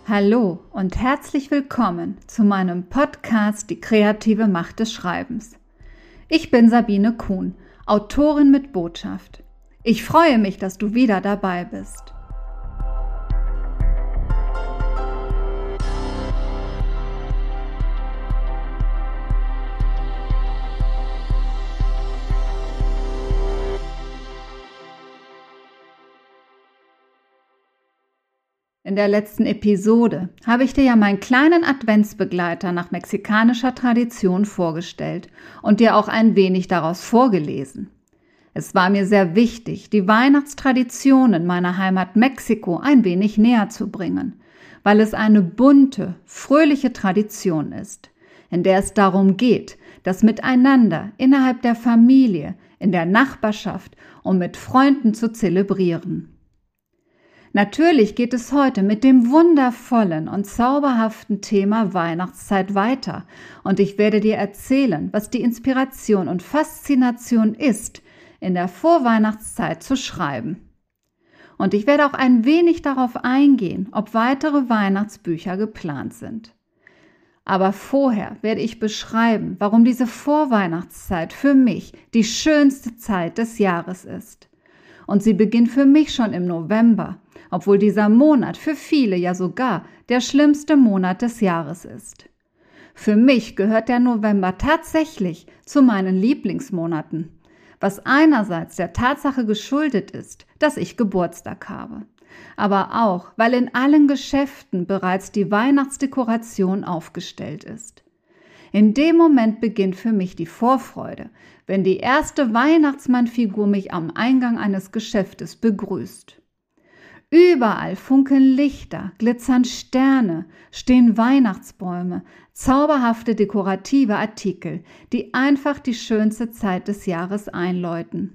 Hallo und herzlich willkommen zu meinem Podcast Die kreative Macht des Schreibens. Ich bin Sabine Kuhn, Autorin mit Botschaft. Ich freue mich, dass du wieder dabei bist. In der letzten Episode habe ich dir ja meinen kleinen Adventsbegleiter nach mexikanischer Tradition vorgestellt und dir auch ein wenig daraus vorgelesen. Es war mir sehr wichtig, die Weihnachtstraditionen meiner Heimat Mexiko ein wenig näher zu bringen, weil es eine bunte, fröhliche Tradition ist, in der es darum geht, das Miteinander innerhalb der Familie, in der Nachbarschaft und mit Freunden zu zelebrieren. Natürlich geht es heute mit dem wundervollen und zauberhaften Thema Weihnachtszeit weiter und ich werde dir erzählen, was die Inspiration und Faszination ist, in der Vorweihnachtszeit zu schreiben. Und ich werde auch ein wenig darauf eingehen, ob weitere Weihnachtsbücher geplant sind. Aber vorher werde ich beschreiben, warum diese Vorweihnachtszeit für mich die schönste Zeit des Jahres ist. Und sie beginnt für mich schon im November, obwohl dieser Monat für viele ja sogar der schlimmste Monat des Jahres ist. Für mich gehört der November tatsächlich zu meinen Lieblingsmonaten, was einerseits der Tatsache geschuldet ist, dass ich Geburtstag habe, aber auch, weil in allen Geschäften bereits die Weihnachtsdekoration aufgestellt ist. In dem Moment beginnt für mich die Vorfreude, wenn die erste Weihnachtsmannfigur mich am Eingang eines Geschäftes begrüßt. Überall funkeln Lichter, glitzern Sterne, stehen Weihnachtsbäume, zauberhafte dekorative Artikel, die einfach die schönste Zeit des Jahres einläuten.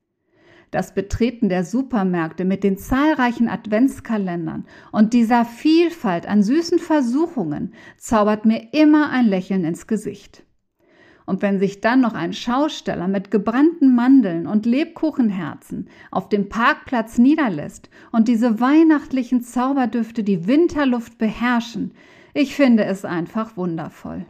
Das Betreten der Supermärkte mit den zahlreichen Adventskalendern und dieser Vielfalt an süßen Versuchungen zaubert mir immer ein Lächeln ins Gesicht. Und wenn sich dann noch ein Schausteller mit gebrannten Mandeln und Lebkuchenherzen auf dem Parkplatz niederlässt und diese weihnachtlichen Zauberdüfte die Winterluft beherrschen, ich finde es einfach wundervoll.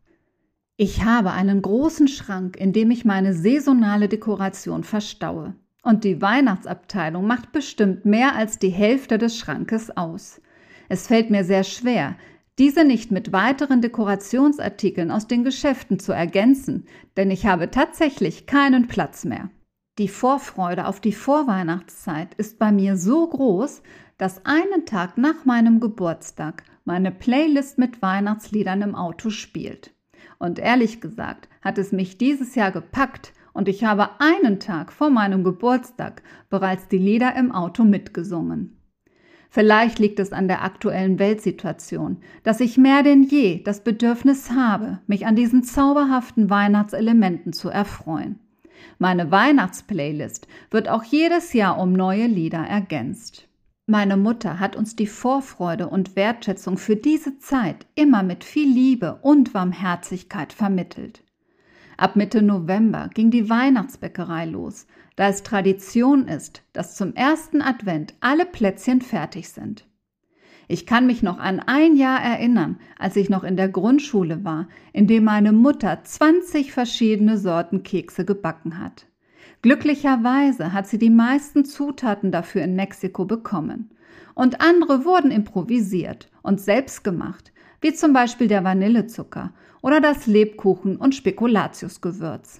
Ich habe einen großen Schrank, in dem ich meine saisonale Dekoration verstaue. Und die Weihnachtsabteilung macht bestimmt mehr als die Hälfte des Schrankes aus. Es fällt mir sehr schwer, diese nicht mit weiteren Dekorationsartikeln aus den Geschäften zu ergänzen, denn ich habe tatsächlich keinen Platz mehr. Die Vorfreude auf die Vorweihnachtszeit ist bei mir so groß, dass einen Tag nach meinem Geburtstag meine Playlist mit Weihnachtsliedern im Auto spielt. Und ehrlich gesagt hat es mich dieses Jahr gepackt und ich habe einen Tag vor meinem Geburtstag bereits die Lieder im Auto mitgesungen. Vielleicht liegt es an der aktuellen Weltsituation, dass ich mehr denn je das Bedürfnis habe, mich an diesen zauberhaften Weihnachtselementen zu erfreuen. Meine Weihnachtsplaylist wird auch jedes Jahr um neue Lieder ergänzt. Meine Mutter hat uns die Vorfreude und Wertschätzung für diese Zeit immer mit viel Liebe und Warmherzigkeit vermittelt. Ab Mitte November ging die Weihnachtsbäckerei los, da es Tradition ist, dass zum ersten Advent alle Plätzchen fertig sind. Ich kann mich noch an ein Jahr erinnern, als ich noch in der Grundschule war, in dem meine Mutter 20 verschiedene Sorten Kekse gebacken hat. Glücklicherweise hat sie die meisten Zutaten dafür in Mexiko bekommen. Und andere wurden improvisiert und selbst gemacht, wie zum Beispiel der Vanillezucker oder das Lebkuchen- und Spekulatiusgewürz.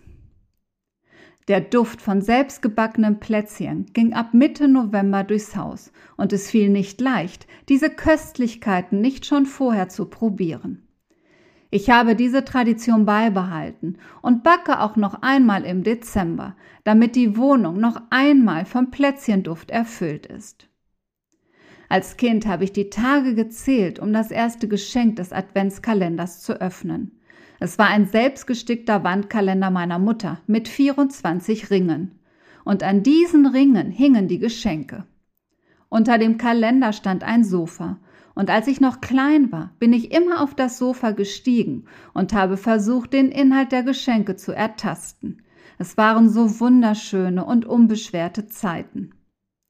Der Duft von selbstgebackenen Plätzchen ging ab Mitte November durchs Haus und es fiel nicht leicht, diese Köstlichkeiten nicht schon vorher zu probieren. Ich habe diese Tradition beibehalten und backe auch noch einmal im Dezember, damit die Wohnung noch einmal vom Plätzchenduft erfüllt ist. Als Kind habe ich die Tage gezählt, um das erste Geschenk des Adventskalenders zu öffnen. Es war ein selbstgestickter Wandkalender meiner Mutter mit 24 Ringen. Und an diesen Ringen hingen die Geschenke. Unter dem Kalender stand ein Sofa. Und als ich noch klein war, bin ich immer auf das Sofa gestiegen und habe versucht, den Inhalt der Geschenke zu ertasten. Es waren so wunderschöne und unbeschwerte Zeiten.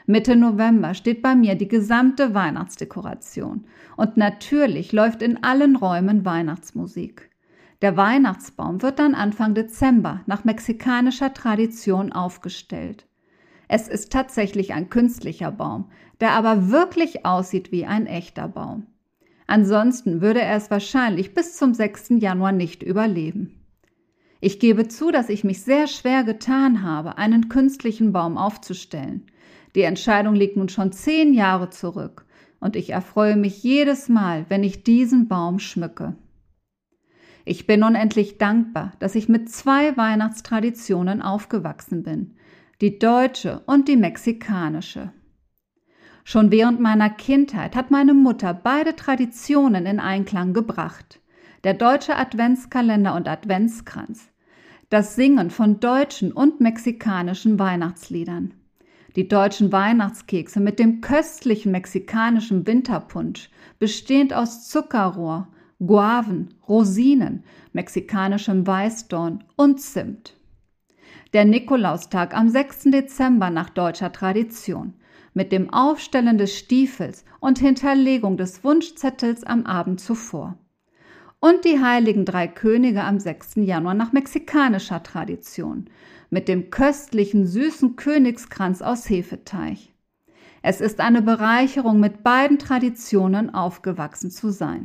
Mitte November steht bei mir die gesamte Weihnachtsdekoration und natürlich läuft in allen Räumen Weihnachtsmusik. Der Weihnachtsbaum wird dann Anfang Dezember nach mexikanischer Tradition aufgestellt. Es ist tatsächlich ein künstlicher Baum, der aber wirklich aussieht wie ein echter Baum. Ansonsten würde er es wahrscheinlich bis zum 6. Januar nicht überleben. Ich gebe zu, dass ich mich sehr schwer getan habe, einen künstlichen Baum aufzustellen. Die Entscheidung liegt nun schon 10 Jahre zurück und ich erfreue mich jedes Mal, wenn ich diesen Baum schmücke. Ich bin unendlich dankbar, dass ich mit 2 Weihnachtstraditionen aufgewachsen bin, die deutsche und die mexikanische. Schon während meiner Kindheit hat meine Mutter beide Traditionen in Einklang gebracht. Der deutsche Adventskalender und Adventskranz, das Singen von deutschen und mexikanischen Weihnachtsliedern, die deutschen Weihnachtskekse mit dem köstlichen mexikanischen Winterpunsch, bestehend aus Zuckerrohr, Guaven, Rosinen, mexikanischem Weißdorn und Zimt. Der Nikolaustag am 6. Dezember nach deutscher Tradition, mit dem Aufstellen des Stiefels und Hinterlegung des Wunschzettels am Abend zuvor. Und die heiligen 3 Könige am 6. Januar nach mexikanischer Tradition, mit dem köstlichen, süßen Königskranz aus Hefeteig. Es ist eine Bereicherung, mit beiden Traditionen aufgewachsen zu sein.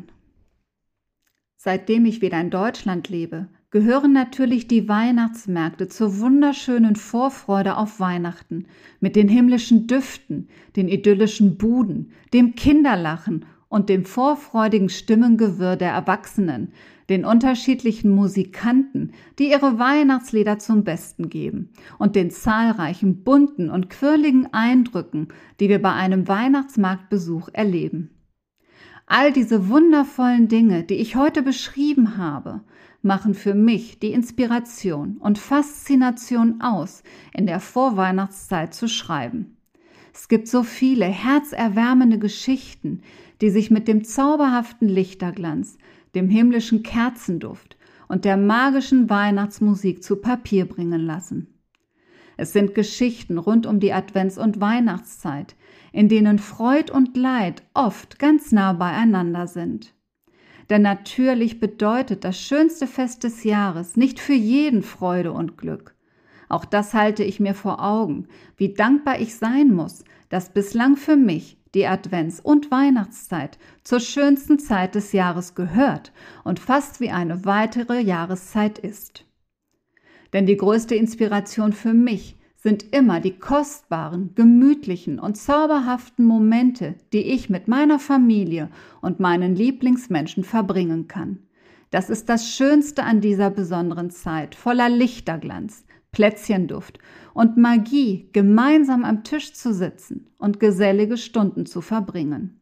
Seitdem ich wieder in Deutschland lebe, gehören natürlich die Weihnachtsmärkte zur wunderschönen Vorfreude auf Weihnachten, mit den himmlischen Düften, den idyllischen Buden, dem Kinderlachen und dem vorfreudigen Stimmengewirr der Erwachsenen, den unterschiedlichen Musikanten, die ihre Weihnachtslieder zum Besten geben, und den zahlreichen bunten und quirligen Eindrücken, die wir bei einem Weihnachtsmarktbesuch erleben. All diese wundervollen Dinge, die ich heute beschrieben habe, machen für mich die Inspiration und Faszination aus, in der Vorweihnachtszeit zu schreiben. Es gibt so viele herzerwärmende Geschichten, die sich mit dem zauberhaften Lichterglanz, dem himmlischen Kerzenduft und der magischen Weihnachtsmusik zu Papier bringen lassen. Es sind Geschichten rund um die Advents- und Weihnachtszeit, in denen Freud und Leid oft ganz nah beieinander sind. Denn natürlich bedeutet das schönste Fest des Jahres nicht für jeden Freude und Glück. Auch das halte ich mir vor Augen, wie dankbar ich sein muss, dass bislang für mich die Advents- und Weihnachtszeit zur schönsten Zeit des Jahres gehört und fast wie eine weitere Jahreszeit ist. Denn die größte Inspiration für mich sind immer die kostbaren, gemütlichen und zauberhaften Momente, die ich mit meiner Familie und meinen Lieblingsmenschen verbringen kann. Das ist das Schönste an dieser besonderen Zeit, voller Lichterglanz, Plätzchenduft und Magie, gemeinsam am Tisch zu sitzen und gesellige Stunden zu verbringen.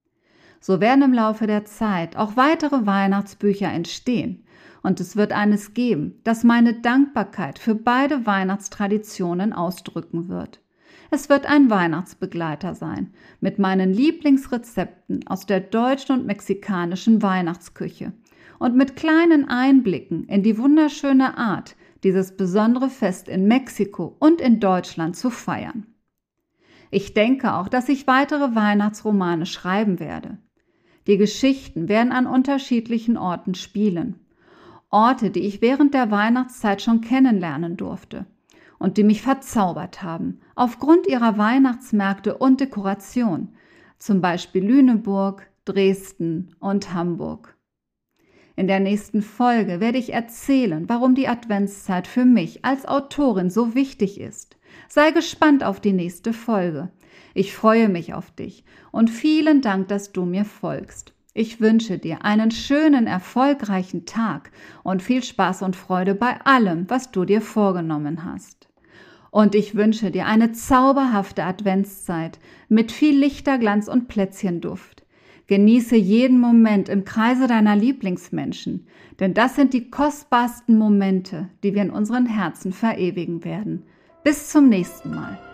So werden im Laufe der Zeit auch weitere Weihnachtsbücher entstehen, und es wird eines geben, das meine Dankbarkeit für beide Weihnachtstraditionen ausdrücken wird. Es wird ein Weihnachtsbegleiter sein, mit meinen Lieblingsrezepten aus der deutschen und mexikanischen Weihnachtsküche und mit kleinen Einblicken in die wunderschöne Art, dieses besondere Fest in Mexiko und in Deutschland zu feiern. Ich denke auch, dass ich weitere Weihnachtsromane schreiben werde. Die Geschichten werden an unterschiedlichen Orten spielen. Orte, die ich während der Weihnachtszeit schon kennenlernen durfte und die mich verzaubert haben, aufgrund ihrer Weihnachtsmärkte und Dekoration, zum Beispiel Lüneburg, Dresden und Hamburg. In der nächsten Folge werde ich erzählen, warum die Adventszeit für mich als Autorin so wichtig ist. Sei gespannt auf die nächste Folge. Ich freue mich auf dich und vielen Dank, dass du mir folgst. Ich wünsche dir einen schönen, erfolgreichen Tag und viel Spaß und Freude bei allem, was du dir vorgenommen hast. Und ich wünsche dir eine zauberhafte Adventszeit mit viel Lichterglanz und Plätzchenduft. Genieße jeden Moment im Kreise deiner Lieblingsmenschen, denn das sind die kostbarsten Momente, die wir in unseren Herzen verewigen werden. Bis zum nächsten Mal.